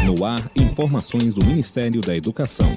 No ar, informações do Ministério da Educação.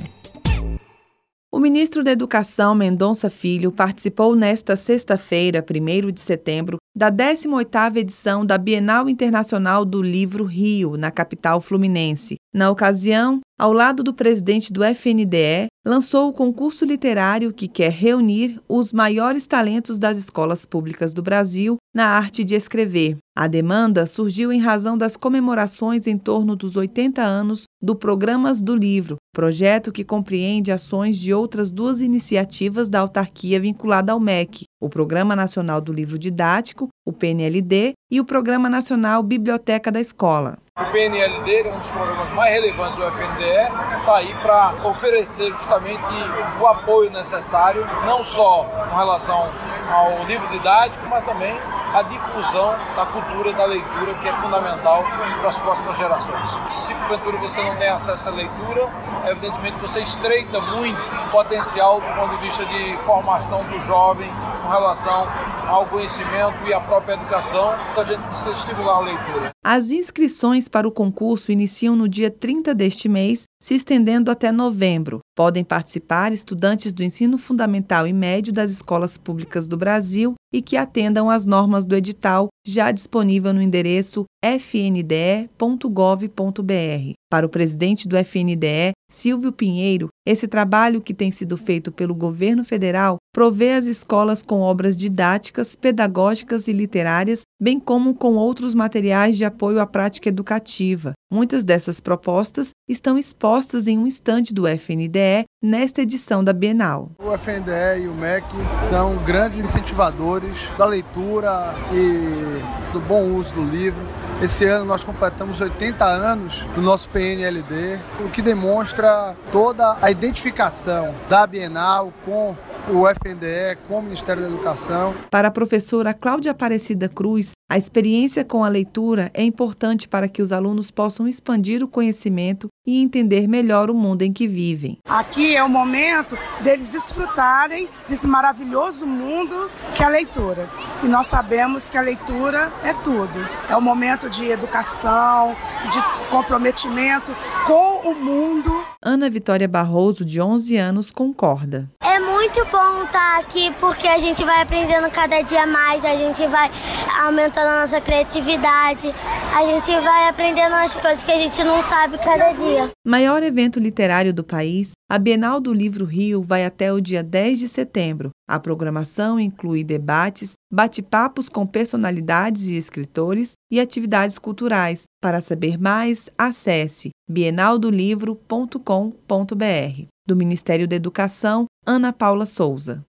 O ministro da Educação, Mendonça Filho, participou nesta sexta-feira, 1º de setembro, da 18ª edição da Bienal Internacional do Livro Rio, na capital fluminense. Na ocasião, ao lado do presidente do FNDE, lançou o concurso literário que quer reunir os maiores talentos das escolas públicas do Brasil na arte de escrever. A demanda surgiu em razão das comemorações em torno dos 80 anos do Programas do Livro, projeto que compreende ações de outras duas iniciativas da autarquia vinculada ao MEC, o Programa Nacional do Livro Didático, o PNLD, e o Programa Nacional Biblioteca da Escola. O PNLD, que é um dos programas mais relevantes do FNDE, está aí para oferecer justamente o apoio necessário, não só com relação ao livro didático, mas também a difusão da cultura e da leitura, que é fundamental para as próximas gerações. Se porventura você não tem acesso à leitura, evidentemente você estreita muito o potencial do ponto de vista de formação do jovem com relação ao conhecimento e à própria educação. A gente precisa estimular a leitura. As inscrições para o concurso iniciam no dia 30 deste mês, se estendendo até novembro. Podem participar estudantes do ensino fundamental e médio das escolas públicas do Brasil e que atendam às normas do edital, já disponível no endereço fnde.gov.br. Para o presidente do FNDE, Silvio Pinheiro, esse trabalho que tem sido feito pelo governo federal provê as escolas com obras didáticas, pedagógicas e literárias, bem como com outros materiais de apoio à prática educativa. Muitas dessas propostas estão expostas em um estande do FNDE nesta edição da Bienal. O FNDE e o MEC são grandes incentivadores da leitura e do bom uso do livro. Esse ano nós completamos 80 anos do nosso PNLD, o que demonstra toda a identificação da Bienal com o FNDE, com o Ministério da Educação. Para a professora Cláudia Aparecida Cruz, a experiência com a leitura é importante para que os alunos possam expandir o conhecimento e entender melhor o mundo em que vivem. Aqui é o momento deles desfrutarem desse maravilhoso mundo que é a leitura. E nós sabemos que a leitura é tudo. É um momento de educação, de comprometimento com o mundo. Ana Vitória Barroso, de 11 anos, concorda. É muito bom estar aqui porque a gente vai aprendendo cada dia mais, a gente vai aumentando a nossa criatividade, a gente vai aprendendo as coisas que a gente não sabe cada dia. Maior evento literário do país, a Bienal do Livro Rio vai até o dia 10 de setembro. A programação inclui debates, bate-papos com personalidades e escritores e atividades culturais. Para saber mais, acesse bienaldolivro.com.br. Do Ministério da Educação, Ana Paula Souza.